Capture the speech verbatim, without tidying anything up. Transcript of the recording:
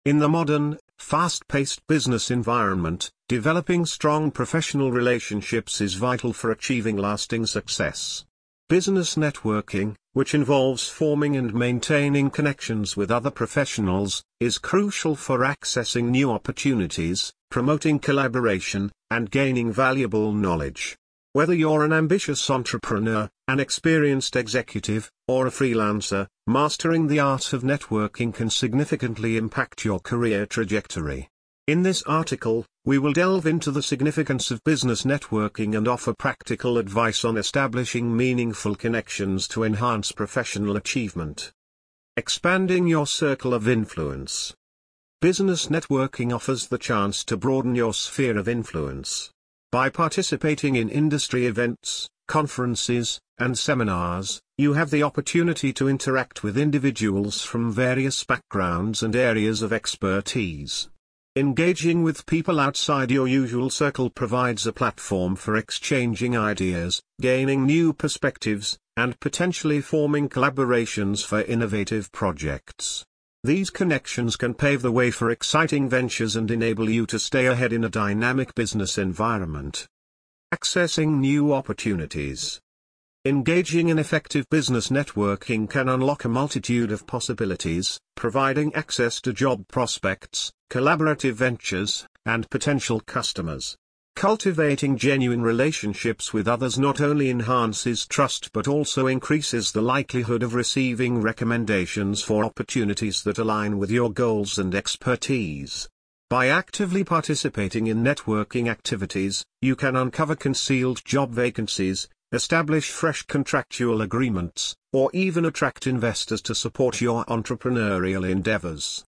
In the modern, fast-paced business environment, developing strong professional relationships is vital for achieving lasting success. Business networking, which involves forming and maintaining connections with other professionals, is crucial for accessing new opportunities, promoting collaboration, and gaining valuable knowledge. Whether you're an ambitious entrepreneur, an experienced executive, or a freelancer, mastering the art of networking can significantly impact your career trajectory. In this article, we will delve into the significance of business networking and offer practical advice on establishing meaningful connections to enhance professional achievement. Expanding your circle of influence. Business networking offers the chance to broaden your sphere of influence. By participating in industry events, conferences, and seminars, you have the opportunity to interact with individuals from various backgrounds and areas of expertise. Engaging with people outside your usual circle provides a platform for exchanging ideas, gaining new perspectives, and potentially forming collaborations for innovative projects. These connections can pave the way for exciting ventures and enable you to stay ahead in a dynamic business environment. Accessing new opportunities. Engaging in effective business networking can unlock a multitude of possibilities, providing access to job prospects, collaborative ventures, and potential customers. Cultivating genuine relationships with others not only enhances trust but also increases the likelihood of receiving recommendations for opportunities that align with your goals and expertise. By actively participating in networking activities, you can uncover concealed job vacancies, establish fresh contractual agreements, or even attract investors to support your entrepreneurial endeavors.